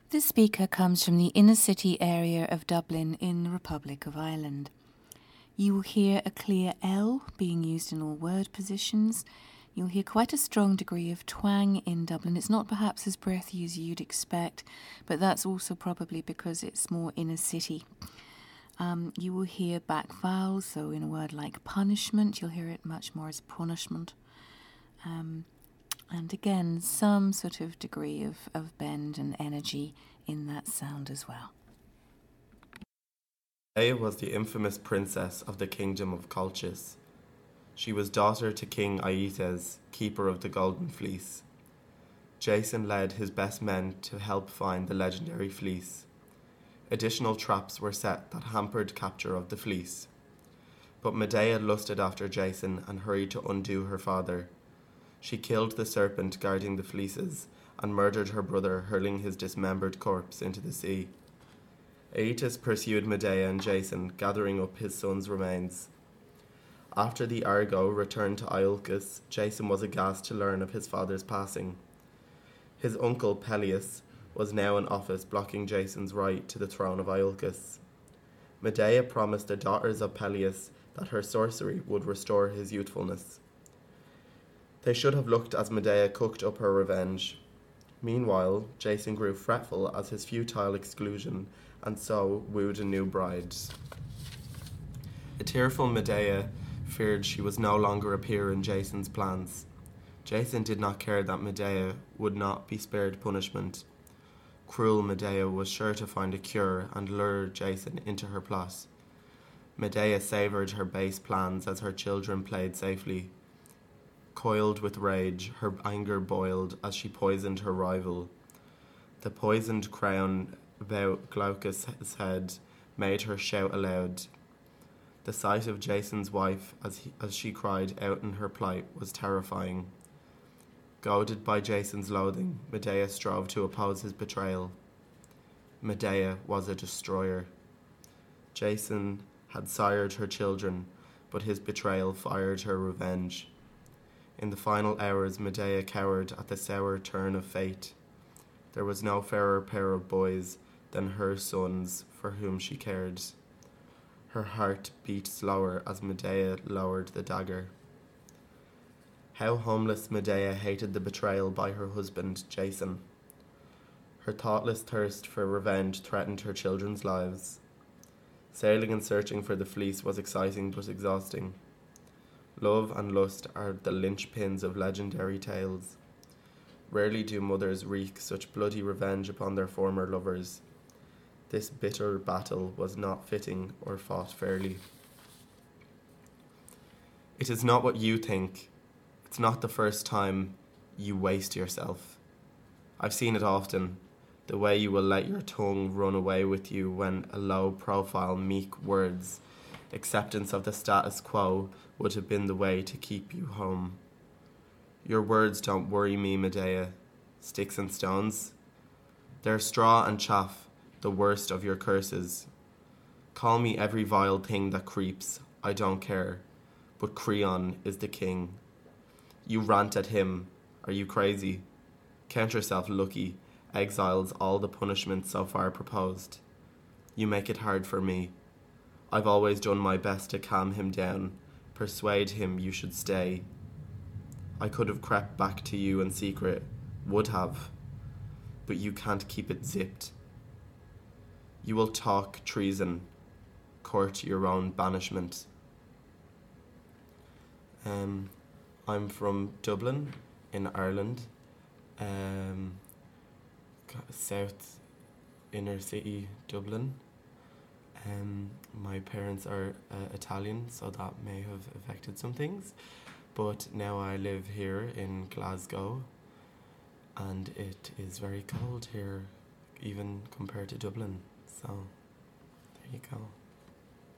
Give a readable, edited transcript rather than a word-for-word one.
The speaker comes from the inner city area of Dublin in the Republic of Ireland. You will hear a clear L being used in all word positions. You'll hear quite a strong degree of twang in Dublin. It's not perhaps as breathy as you'd expect, but that's also probably because it's more inner city. You will hear back vowels, so in a word like punishment, you'll hear it much more as punishment. And again, some sort of degree of bend and energy in that sound as well. Medea was the infamous princess of the kingdom of Colchis. She was daughter to King Aietes, keeper of the Golden Fleece. Jason led his best men to help find the legendary fleece. Additional traps were set that hampered capture of the fleece. But Medea lusted after Jason and hurried to undo her father. She killed the serpent guarding the fleeces and murdered her brother, hurling his dismembered corpse into the sea. Aeetes pursued Medea and Jason, gathering up his son's remains. After the Argo returned to Iolcus, Jason was aghast to learn of his father's passing. His uncle Peleus was now in office, blocking Jason's right to the throne of Iolcus. Medea promised the daughters of Peleus that her sorcery would restore his youthfulness. They should have looked as Medea cooked up her revenge. Meanwhile, Jason grew fretful as his futile exclusion, and so wooed a new bride. A tearful Medea feared she was no longer a peer in Jason's plans. Jason did not care that Medea would not be spared punishment. Cruel Medea was sure to find a cure and lure Jason into her plot. Medea savoured her base plans as her children played safely. Coiled with rage, her anger boiled as she poisoned her rival. The poisoned crown about Glaucus' head made her shout aloud. The sight of Jason's wife as she cried out in her plight was terrifying. Goaded by Jason's loathing, Medea strove to oppose his betrayal. Medea was a destroyer. Jason had sired her children, but his betrayal fired her revenge. In the final hours, Medea cowered at the sour turn of fate. There was no fairer pair of boys than her sons for whom she cared. Her heart beat slower as Medea lowered the dagger. How homeless Medea hated the betrayal by her husband, Jason. Her thoughtless thirst for revenge threatened her children's lives. Sailing and searching for the fleece was exciting but exhausting. Love and lust are the linchpins of legendary tales. Rarely do mothers wreak such bloody revenge upon their former lovers. This bitter battle was not fitting or fought fairly. It is not what you think. It's not the first time you waste yourself. I've seen it often, the way you will let your tongue run away with you when a low-profile, meek words, acceptance of the status quo would have been the way to keep you home. Your words don't worry me, Medea. Sticks and stones. They're straw and chaff, the worst of your curses. Call me every vile thing that creeps, I don't care. But Creon is the king. You rant at him. Are you crazy? Count yourself lucky. Exiles all the punishment so far proposed. You make it hard for me. I've always done my best to calm him down, persuade him you should stay. I could have crept back to you in secret, would have, but you can't keep it zipped. You will talk treason, court your own banishment. I'm from Dublin in Ireland, south inner city Dublin. My parents are Italian, so that may have affected some things. But now I live here in Glasgow, and it is very cold here, even compared to Dublin. So, there you go.